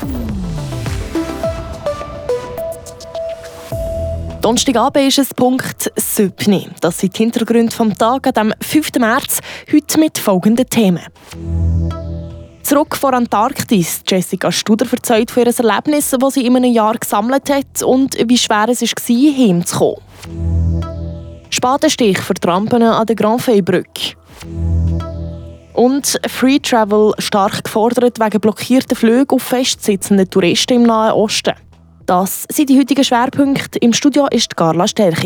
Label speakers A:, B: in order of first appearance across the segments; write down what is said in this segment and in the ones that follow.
A: Donnerstagabend ist es Punkt 7. Das sind die Hintergründe des Tages am 5. März, heute mit folgenden Themen. Zurück vor Antarktis. Jessica Studer erzählt von ihrem Erlebnis, das sie in einem Jahr gesammelt hat und wie schwer es war, heimzukommen. Spatenstich für Trampen an der Grand-Fay-Brücke. Und Free Travel stark gefordert wegen blockierten Flügen auf festsitzende Touristen im Nahen Osten. Das sind die heutigen Schwerpunkte. Im Studio ist Carla Sterchi.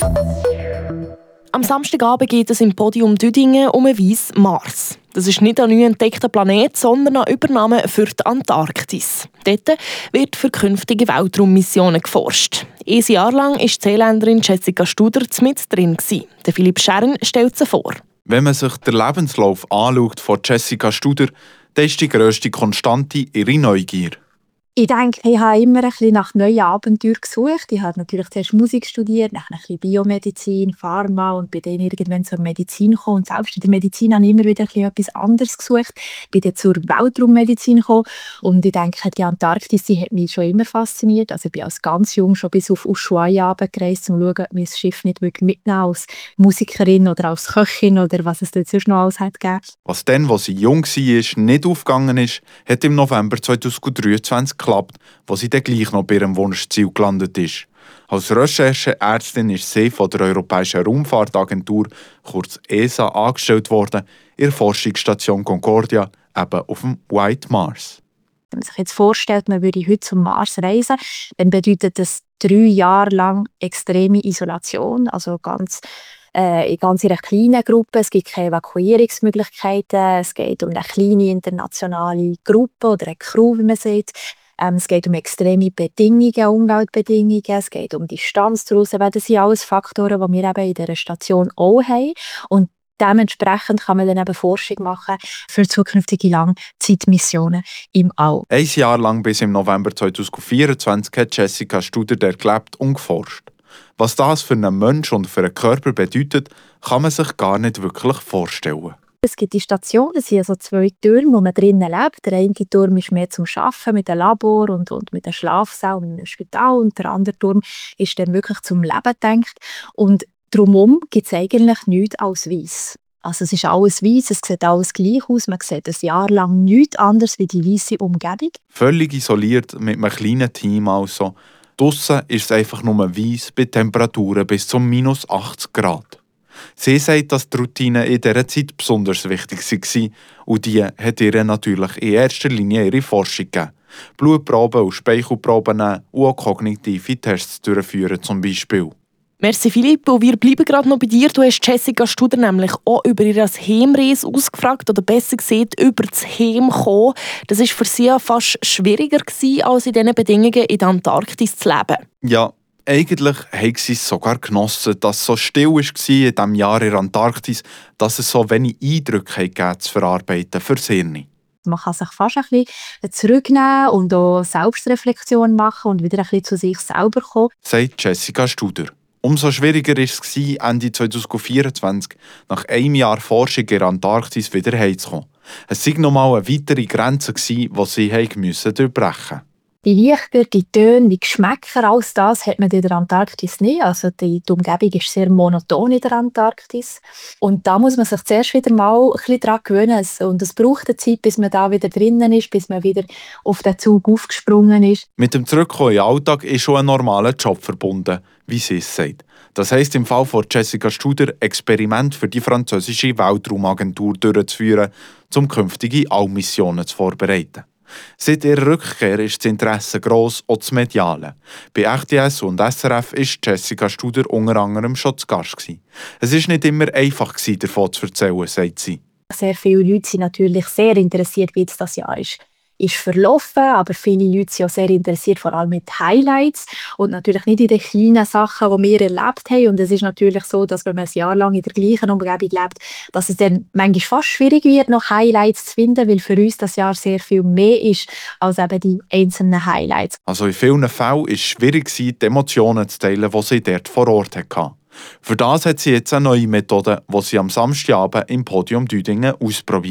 A: Am Samstagabend geht es im Podium Düdingen um einen weißen Mars. Das ist nicht ein neu entdeckter Planet, sondern eine Übernahme für die Antarktis. Dort wird für künftige Weltraummissionen geforscht. Ein Jahr lang war die Seeländerin Jessica Studer mit drin. Der Philipp Schern stellt sie vor.
B: Wenn man sich den Lebenslauf anschaut von Jessica Studer, dann ist die grösste Konstante ihre Neugier.
C: Ich denke, ich habe immer ein bisschen nach neuen Abenteuern gesucht. Ich habe natürlich zuerst Musik studiert, dann ein bisschen Biomedizin, Pharma und bin dann irgendwann zur Medizin gekommen. Und selbst in der Medizin habe ich immer wieder etwas anderes gesucht. Ich bin dann zur Weltraummedizin gekommen. Und ich denke, die Antarktis die hat mich schon immer fasziniert. Also ich bin als ganz jung schon bis auf Ushuaia runtergereist, um zu schauen, ob wir das Schiff nicht wirklich mitnehmen als Musikerin oder als Köchin oder was es dort sonst noch alles hat gegeben.
B: Was dann, als sie jung war, nicht aufgegangen ist, hat im November 2023 geklappt, wo sie dann gleich noch bei ihrem Wunschziel gelandet ist. Als Rechercheärztin ist sie von der Europäischen Raumfahrtagentur, kurz ESA, angestellt worden, in der Forschungsstation Concordia, eben auf dem White Mars.
C: Wenn man sich jetzt vorstellt, man würde heute zum Mars reisen, dann bedeutet das 3 Jahre lang extreme Isolation, also ganz in einer kleinen Gruppe. Es gibt keine Evakuierungsmöglichkeiten. Es geht um eine kleine internationale Gruppe oder eine Crew, wie man sieht. Es geht um extreme Bedingungen, Umweltbedingungen. Es geht um Distanz daraus. Das sind alles Faktoren, die wir eben in dieser Station auch haben. Und dementsprechend kann man dann eben Forschung machen für zukünftige Langzeitmissionen im All.
B: Ein Jahr lang bis im November 2024 hat Jessica Studer dort gelebt und geforscht. Was das für einen Menschen und für einen Körper bedeutet, kann man sich gar nicht wirklich vorstellen.
C: Es gibt die Station, das sind also 2 Türme, wo man drinnen lebt. Der eine Turm ist mehr zum Arbeiten mit dem Labor und mit dem Schlafsaal und einem Spital. Und der andere Turm ist dann wirklich zum Leben gedacht. Und drumherum gibt es eigentlich nichts als weiss. Also es ist alles weiss, es sieht alles gleich aus. Man sieht ein Jahr lang nichts anderes wie die weisse Umgebung.
B: Völlig isoliert mit einem kleinen Team also. Draussen ist es einfach nur weiss bei Temperaturen bis zu minus 80 Grad. Sie sagt, dass die Routine in dieser Zeit besonders wichtig war und die hat ihr natürlich in erster Linie ihre Forschung gegeben. Blutproben und Speichelproben nehmen und auch kognitive Tests durchführen zum Beispiel.
A: Merci Philipp, und wir bleiben gerade noch bei dir. Du hast Jessica Studer nämlich auch über ihre Heimreise ausgefragt, oder besser gesagt, über das Heimkommen. Das war für sie fast schwieriger als in diesen Bedingungen in der Antarktis zu leben.
B: Ja, eigentlich haben sie es sogar genossen, dass es so still war in diesem Jahr in der Antarktis, dass es so wenig Eindrücke gegeben zu verarbeiten für das Hirn.
C: Man kann sich fast ein bisschen zurücknehmen und auch Selbstreflexion machen und wieder ein bisschen zu sich selber kommen,
B: sagt Jessica Studer. Umso schwieriger war es Ende 2024, nach einem Jahr Forschung in der Antarktis wieder heimzukommen. Es war nochmal eine weitere Grenze, die sie durchbrechen mussten.
C: Die Lichter, die Töne, die Geschmäcker, alles das hat man in der Antarktis nicht. Also die Umgebung ist sehr monoton in der Antarktis. Und da muss man sich zuerst wieder mal ein bisschen daran gewöhnen. Und es braucht eine Zeit, bis man da wieder drinnen ist, bis man wieder auf den Zug aufgesprungen ist.
B: Mit dem Zurückkommen in den Alltag ist schon ein normaler Job verbunden, wie sie es sagt. Das heisst im Fall von Jessica Studer, Experiment für die französische Weltraumagentur durchzuführen, um künftige Allmissionen zu vorbereiten. Seit ihrer Rückkehr ist das Interesse gross, auch das Mediale. Bei RTS und SRF war Jessica Studer unter anderem schon zu Gast. Es war nicht immer einfach, davon zu erzählen, sagt sie.
C: Sehr viele Leute sind natürlich sehr interessiert, wie jetzt das Jahr ist verlaufen, aber viele Leute sind auch sehr interessiert, vor allem mit Highlights und natürlich nicht in den kleinen Sachen, die wir erlebt haben. Und es ist natürlich so, dass wenn man ein Jahr lang in der gleichen Umgebung lebt, dass es dann manchmal fast schwierig wird, noch Highlights zu finden, weil für uns das Jahr sehr viel mehr ist als eben die einzelnen Highlights.
B: Also in vielen Fällen war es schwierig, die Emotionen zu teilen, die sie dort vor Ort hatte. Für das hat sie jetzt eine neue Methode, die sie am Samstagabend im Podium Düdingen ausprobiert.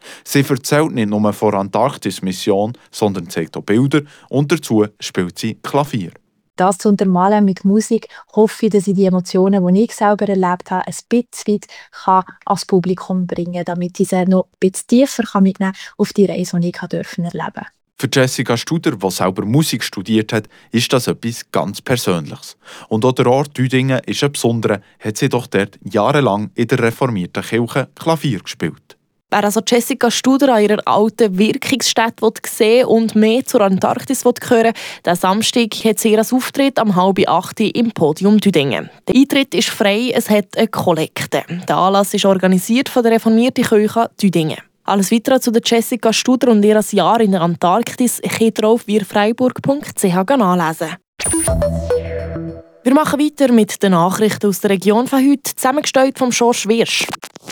B: Sie erzählt nicht nur von der Antarktis-Mission, sondern zeigt auch Bilder und dazu spielt sie Klavier.
C: Das zu untermalen mit Musik, hoffe ich, dass ich die Emotionen, die ich selber erlebt habe, ein bisschen ans Publikum bringen kann, damit ich sie noch ein bisschen tiefer mitnehmen kann auf die Reise, die ich erleben durfte.
B: Für Jessica Studer, die selber Musik studiert hat, ist das etwas ganz Persönliches. Und auch der Ort Düdingen ist ein besonderer, hat sie doch dort jahrelang in der reformierten Kirche Klavier gespielt.
A: Wer also Jessica Studer an ihrer alten Wirkungsstätte sehen und mehr zur Antarktis hören will, diesen Samstag hat sie ihren Auftritt am 7:30 im Podium Düdingen. Der Eintritt ist frei, es hat eine Kollekte. Der Anlass ist organisiert von der reformierten Kirche Düdingen. Alles Weitere zu der Jessica Studer und ihr Jahr in der Antarktis könnt ihr auf wirfreiburg.ch nachlesen. Wir machen weiter mit den Nachrichten aus der Region von heute, zusammengestellt vom George Wirsch.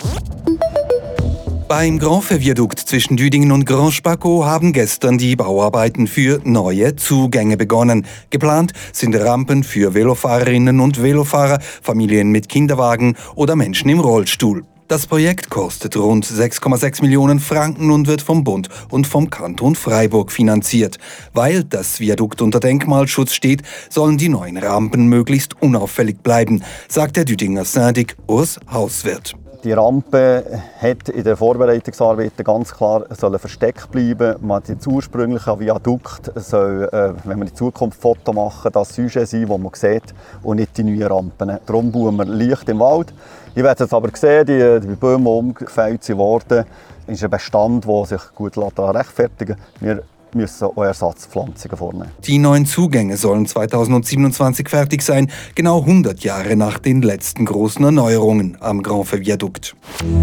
D: Beim Grand-Viadukt zwischen Düdingen und Grand Spaco haben gestern die Bauarbeiten für neue Zugänge begonnen. Geplant sind Rampen für Velofahrerinnen und Velofahrer, Familien mit Kinderwagen oder Menschen im Rollstuhl. Das Projekt kostet rund 6,6 Millionen Franken und wird vom Bund und vom Kanton Freiburg finanziert. Weil das Viadukt unter Denkmalschutz steht, sollen die neuen Rampen möglichst unauffällig bleiben, sagt der Düdinger Syndik Urs Hauswirt.
E: Die Rampe hat in den Vorbereitungsarbeiten ganz klar versteckt bleiben. Das ursprüngliche Viadukt soll, wenn man in Zukunft Foto machen, das Sujet sein, das man sieht, und nicht die neuen Rampen. Darum bauen wir leicht im Wald. Ich werde es aber sehen, die Bäume, die umgefällt wurden, ist ein Bestand, der sich gut rechtfertigen lässt. Wir müssen auch Ersatzpflanzungen vornehmen.
D: Die neuen Zugänge sollen 2027 fertig sein, genau 100 Jahre nach den letzten großen Erneuerungen am Grand-Viadukt.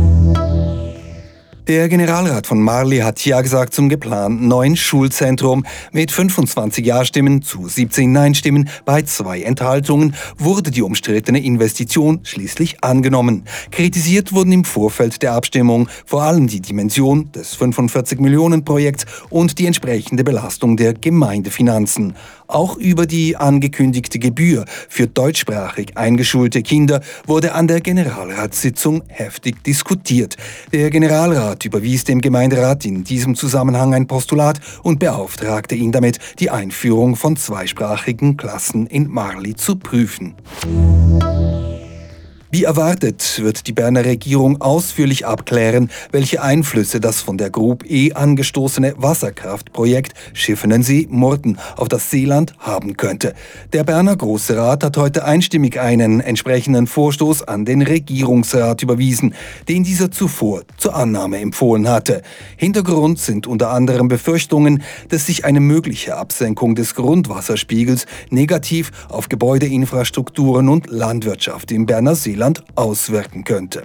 D: Der Generalrat von Marly hat ja gesagt zum geplanten neuen Schulzentrum. Mit 25 Ja-Stimmen zu 17 Nein-Stimmen bei 2 Enthaltungen wurde die umstrittene Investition schließlich angenommen. Kritisiert wurden im Vorfeld der Abstimmung vor allem die Dimension des 45-Millionen-Projekts und die entsprechende Belastung der Gemeindefinanzen. Auch über die angekündigte Gebühr für deutschsprachig eingeschulte Kinder wurde an der Generalratssitzung heftig diskutiert. Der Generalrat überwies dem Gemeinderat in diesem Zusammenhang ein Postulat und beauftragte ihn damit, die Einführung von zweisprachigen Klassen in Marly zu prüfen. Wie erwartet wird die Berner Regierung ausführlich abklären, welche Einflüsse das von der Group E angestoßene Wasserkraftprojekt Schiffenensee-Murten auf das Seeland haben könnte. Der Berner Grosse Rat hat heute einstimmig einen entsprechenden Vorstoß an den Regierungsrat überwiesen, den dieser zuvor zur Annahme empfohlen hatte. Hintergrund sind unter anderem Befürchtungen, dass sich eine mögliche Absenkung des Grundwasserspiegels negativ auf Gebäudeinfrastrukturen und Landwirtschaft im Berner Seeland auswirken könnte.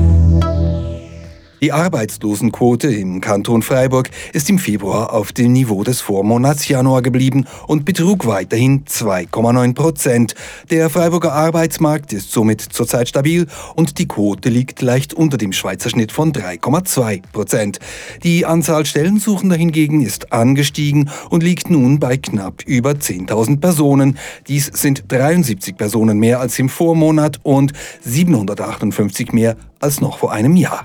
D: Die Arbeitslosenquote im Kanton Freiburg ist im Februar auf dem Niveau des Vormonats Januar geblieben und betrug weiterhin 2,9%. Der Freiburger Arbeitsmarkt ist somit zurzeit stabil und die Quote liegt leicht unter dem Schweizer Schnitt von 3,2%. Die Anzahl Stellensuchender hingegen ist angestiegen und liegt nun bei knapp über 10.000 Personen. Dies sind 73 Personen mehr als im Vormonat und 758 mehr als noch vor einem Jahr.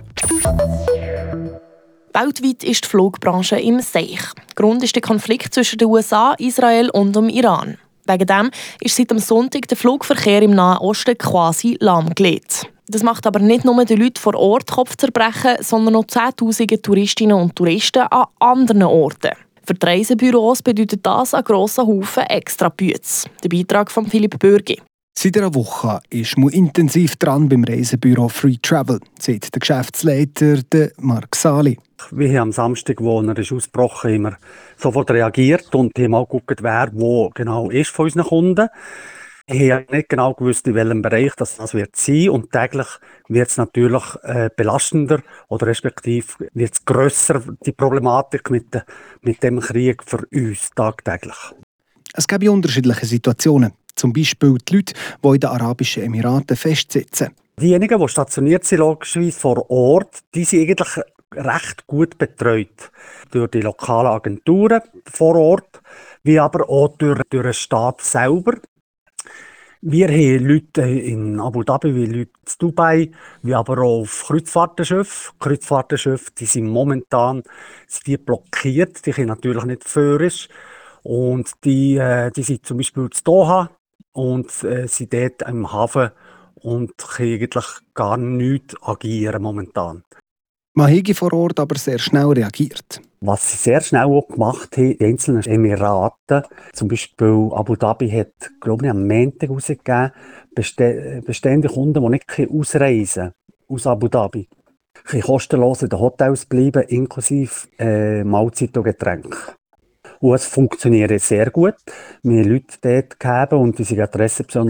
A: Weltweit ist die Flugbranche im Seich. Grund ist der Konflikt zwischen den USA, Israel und dem Iran. Wegen dem ist seit am Sonntag der Flugverkehr im Nahen Osten quasi lahmgelegt. Das macht aber nicht nur den Leuten vor Ort Kopfzerbrechen, sondern auch Zehntausende Touristinnen und Touristen an anderen Orten. Für die Reisebüros bedeutet das einen grossen Haufen Extrabüts. Der Beitrag von Philipp Bürgi.
F: Seit einer Woche ist man intensiv dran beim Reisebüro Free Travel, sagt der Geschäftsleiter Marc Sali.
G: Wir haben am Samstag, wo er ausgebrochen ist, immer sofort reagiert und haben auch geguckt, wer wo genau ist von unseren Kunden. Wir haben nicht genau gewusst, in welchem Bereich das wird sein, und täglich wird es natürlich belastender oder respektive wird es grösser, die Problematik mit dem Krieg für uns tagtäglich.
F: Es gibt unterschiedliche Situationen. Zum Beispiel die Leute, die in den Arabischen Emiraten festsitzen.
G: Diejenigen, die stationiert sind, logischerweise vor Ort, die sind eigentlich recht gut betreut. Durch die lokalen Agenturen vor Ort, wie aber auch durch den Staat selber. Wir haben Leute in Abu Dhabi, wie Leute in Dubai, wie aber auch auf Kreuzfahrtenschiffen. Kreuzfahrtenschiffe, die sind momentan blockiert, die können natürlich nicht fahren. Und die sind zum Beispiel in Doha und sind dort im Hafen und können eigentlich gar nichts agieren momentan.
F: Man habe vor Ort aber sehr schnell reagiert.
G: Was sie sehr schnell auch gemacht haben, die einzelnen Emiraten, zum Beispiel Abu Dhabi hat, glaube ich, am Montag rausgegeben, bestehende Kunden, die nicht ausreisen können aus Abu Dhabi, können kostenlos in den Hotels bleiben, inklusive Mahlzeit und Getränke. Und es funktioniert sehr gut. Wir haben Leute dort gegeben und die sind an der Rezeption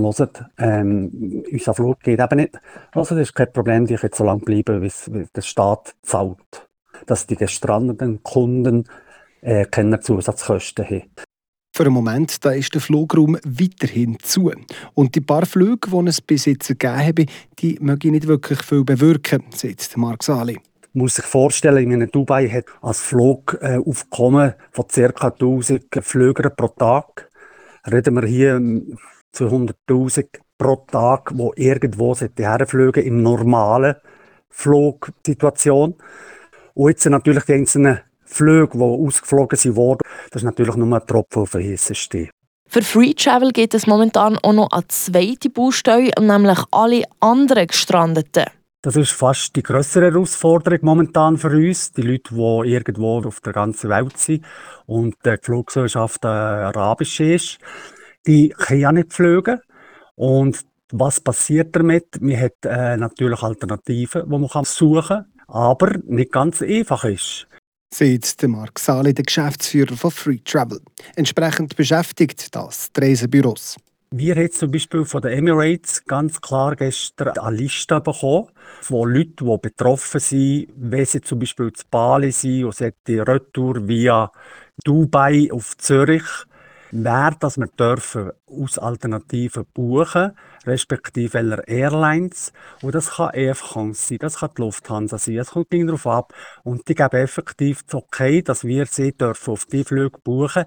G: hören, unser Flug geht eben nicht. Also das ist kein Problem, die können so lange bleiben, wie der Staat zahlt. Dass die gestrandeten Kunden keine Zusatzkosten haben.
F: Für einen Moment da ist der Flugraum weiterhin zu. Und die paar Flüge, die es bis jetzt gegeben habe, die mögen nicht wirklich viel bewirken, sagt Mark Sali.
G: Man muss sich vorstellen, in Dubai hat als Flugaufkommen von ca. 1000 Flügern pro Tag. Reden wir hier zu 100'000 pro Tag, die irgendwo herfliegen in normalen Flugsituation. Und jetzt natürlich die einzelnen Flüge, die ausgeflogen wurden, das ist natürlich nur ein Tropfen auf den heissen Stein.
A: Für Free Travel geht es momentan auch noch an zweite Baustelle, nämlich alle anderen Gestrandeten.
G: Das ist fast die grössere Herausforderung momentan für uns. Die Leute, die irgendwo auf der ganzen Welt sind und die Fluggesellschaft arabisch ist, die können ja nicht fliegen. Und was passiert damit? Man hat natürlich Alternativen, die man suchen kann, aber nicht ganz einfach ist.
F: Sagt Mark Sali, der Geschäftsführer von Free Travel. Entsprechend beschäftigt das die Reisebüros.
G: Wir haben zum Beispiel von den Emirates ganz klar gestern eine Liste bekommen von Leuten, die betroffen sind, wenn sie zum Beispiel zu Bali sind und die Retour via Dubai auf Zürich, wer das wir dürfen aus Alternativen buchen, respektive welcher Airlines. Und das kann Air France sein, das kann die Lufthansa sein, es kommt darauf ab. Und die geben effektiv das Okay, dass wir sie dürfen auf die Flüge buchen.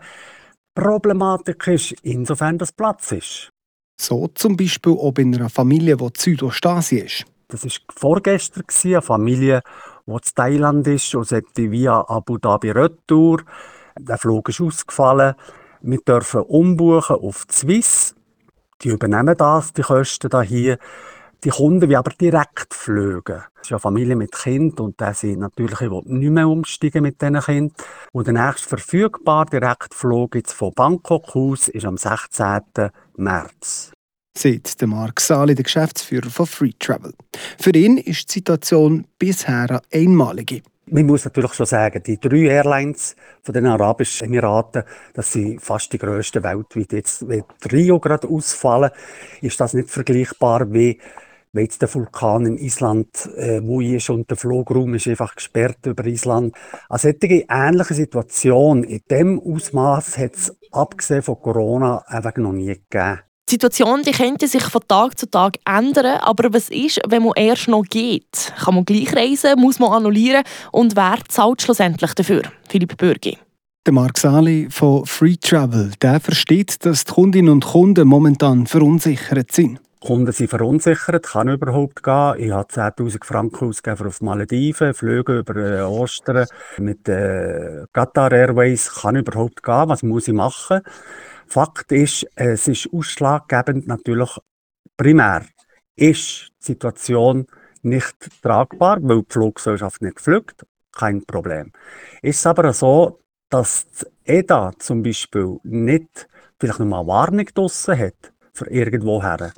G: Problematik ist, insofern das Platz ist.
F: So zum Beispiel auch bei einer Familie, die in Südostasien ist.
G: Das war vorgestern, eine Familie, die in Thailand ist und sollte via Abu Dhabi Retour. Der Flug ist ausgefallen. Wir dürfen umbuchen auf die Swiss. Die übernehmen die Kosten hier. Die Kunden will aber direkt fliegen. Es ist eine Familie mit Kind und der sind natürlich nicht mehr umsteigen mit diesen Kindern. Und der nächste verfügbare Direktflug jetzt von Bangkok aus ist am 16. März.
F: Sagt Mark Sali, der Geschäftsführer von Free Travel. Für ihn ist die Situation bisher eine einmalige.
G: Man muss natürlich schon sagen, die 3 Airlines von den Arabischen Emiraten, das sind fast die grössten weltweit. Jetzt, wenn Rio gerade ausfallen, ist das nicht vergleichbar wie wenn jetzt der Vulkan in Island wo ist und der Flugraum ist einfach gesperrt über Island. Eine solche ähnliche Situation in diesem Ausmaß hat es abgesehen von Corona einfach noch nie gegeben.
A: Die Situation die könnte sich von Tag zu Tag ändern, aber was ist, wenn man erst noch geht? Kann man gleich reisen, muss man annullieren und wer zahlt schlussendlich dafür? Philipp Bürgi.
F: Der Mark Sali von Free Travel, der versteht, dass die Kundinnen und Kunden momentan verunsichert sind.
G: Die Kunden sind verunsichert, kann überhaupt gehen. Ich habe 10'000 Franken ausgegeben auf Malediven, Flüge über Ostern mit Qatar Airways, kann überhaupt gehen. Was muss ich machen? Fakt ist, es ist ausschlaggebend natürlich primär. Ist die Situation nicht tragbar, weil die Fluggesellschaft nicht fliegt? Kein Problem. Ist es aber so, dass die EDA zum Beispiel nicht vielleicht noch mal eine Warnung draussen hat für irgendwo her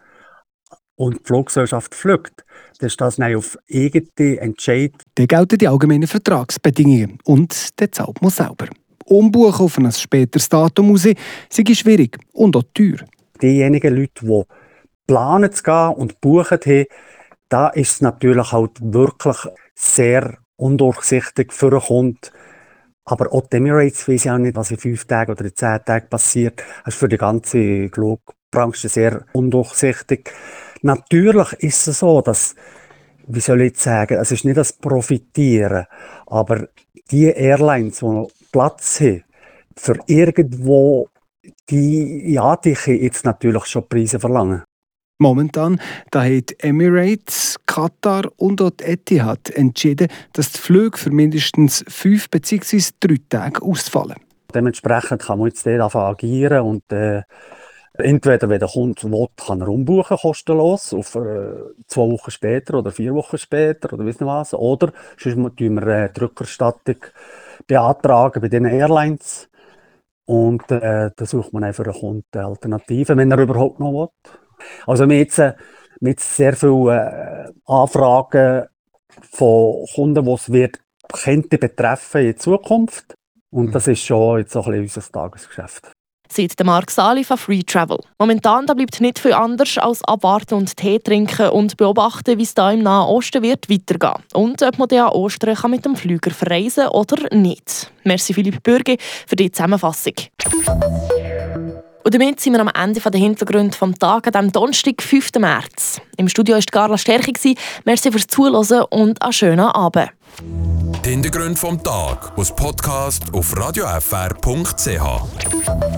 G: und die Fluggesellschaft fliegt, dann ist das nicht auf eigene Entscheid.
F: Dann gelten die allgemeinen Vertragsbedingungen und der zahlt man selber. Umbuchen auf ein späteres Datum raus, sei schwierig und auch teuer.
G: Diejenigen Leute, die planen zu gehen und buchen haben, da ist es natürlich halt wirklich sehr undurchsichtig für einen Kunden. Aber auch die Emirates wissen auch nicht, was in 5 Tagen oder in 10 Tagen passiert. Das ist für die ganze Flugbranche sehr undurchsichtig. Natürlich ist es so, dass, wie soll ich jetzt sagen, es ist nicht das Profitieren, aber die Airlines, die noch Platz haben, für irgendwo, die können jetzt natürlich schon Preise verlangen.
F: Momentan da haben Emirates, Katar und auch die Etihad entschieden, dass die Flüge für mindestens 5 bzw. 3 Tage ausfallen.
G: Dementsprechend kann man jetzt dort agieren und entweder, wenn der Kunde will, kann er umbuchen, kostenlos, auf 2 Wochen später oder 4 Wochen später oder weiss nicht was. Oder sonst beantragen wir die Rückerstattung beantragen bei den Airlines. Und da sucht man für den Kunden Alternativen, wenn er überhaupt noch will. Also wir haben jetzt sehr viele Anfragen von Kunden, die es könnte betreffen in Zukunft. Und das ist schon jetzt so ein bisschen unser Tagesgeschäft.
A: Sagt Marc Sali von Free Travel. Momentan da bleibt nicht viel anders als abwarten und Tee trinken und beobachten, wie es da im Nahen Osten wird weitergehen. Und ob man dann an Ostern kann mit dem Flüger verreisen oder nicht. Merci Philipp Bürgi für die Zusammenfassung. Und damit sind wir am Ende der Hintergründe vom Tag an diesem Donnerstag, 5. März. Im Studio war Carla Stärke. Merci fürs Zuhören und einen schönen Abend.
H: Die Hintergründe vom Tag aus Podcast auf radiofr.ch.